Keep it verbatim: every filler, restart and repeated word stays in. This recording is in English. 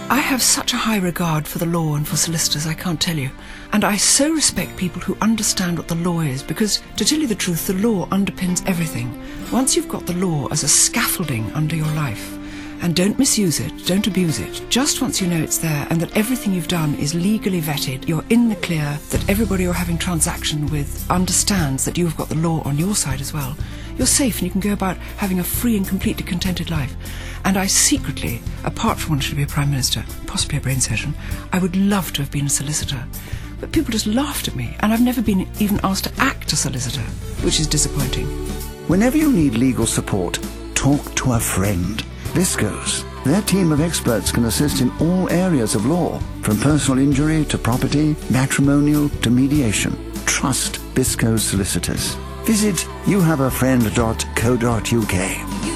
I have such a high regard for the law and for solicitors, I can't tell you. And I so respect people who understand what the law is, because, to tell you the truth, the law underpins everything. Once you've got the law as a scaffolding under your life, and don't misuse it, don't abuse it, just once you know it's there and that everything you've done is legally vetted, you're in the clear, that everybody you're having transaction with understands that you've got the law on your side as well, you're safe and you can go about having a free and completely contented life. And I secretly, apart from wanting to be a Prime Minister, possibly a brain surgeon, I would love to have been a solicitor. But people just laughed at me, and I've never been even asked to act a solicitor, which is disappointing. Whenever you need legal support, talk to a friend. Biscoes. Their team of experts can assist in all areas of law, from personal injury to property, matrimonial to mediation. Trust Biscoes Solicitors. Visit you have a friend dot co dot U K.